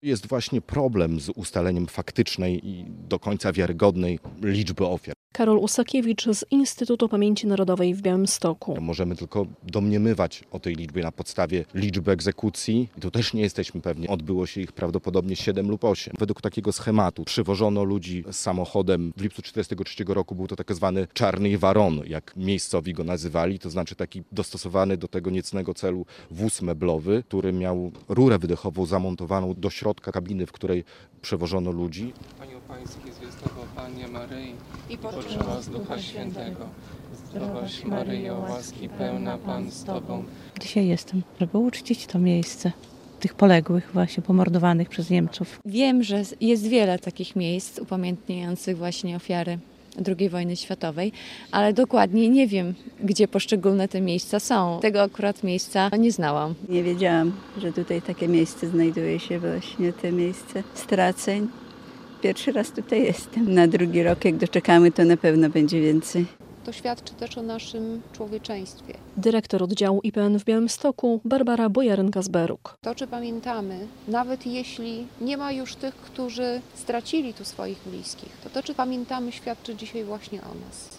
Jest właśnie problem z ustaleniem faktycznej i do końca wiarygodnej liczby ofiar. Karol Usakiewicz z Instytutu Pamięci Narodowej w Białymstoku. Możemy tylko domniemywać o tej liczbie na podstawie liczby egzekucji. I tu też nie jesteśmy pewni. Odbyło się ich prawdopodobnie 7 lub 8. Według takiego schematu przywożono ludzi z samochodem. W lipcu 1943 roku był to tak zwany czarny waron, jak miejscowi go nazywali. To znaczy taki dostosowany do tego niecnego celu wóz meblowy, który miał rurę wydechową zamontowaną do środka kabiny, w której przewożono ludzi. Panią Pańskie zwiastował Panie Maryi i poczęła z Ducha Świętego. Zdrowaś Maryjo, łaski pełna Pan z Tobą. Dzisiaj jestem, żeby uczcić to miejsce tych poległych, właśnie pomordowanych przez Niemców. Wiem, że jest wiele takich miejsc upamiętniających właśnie ofiary II wojny światowej, ale dokładnie nie wiem, gdzie poszczególne te miejsca są. Tego akurat miejsca nie znałam. Nie wiedziałam, że tutaj takie miejsce znajduje się, właśnie te miejsce straceń. Pierwszy raz tutaj jestem. Na drugi rok, jak doczekamy, to na pewno będzie więcej. To świadczy też o naszym człowieczeństwie. Dyrektor oddziału IPN w Białymstoku Barbara Bojarynka-Zberuk. To, czy pamiętamy, nawet jeśli nie ma już tych, którzy stracili tu swoich bliskich, to, czy pamiętamy, świadczy dzisiaj właśnie o nas.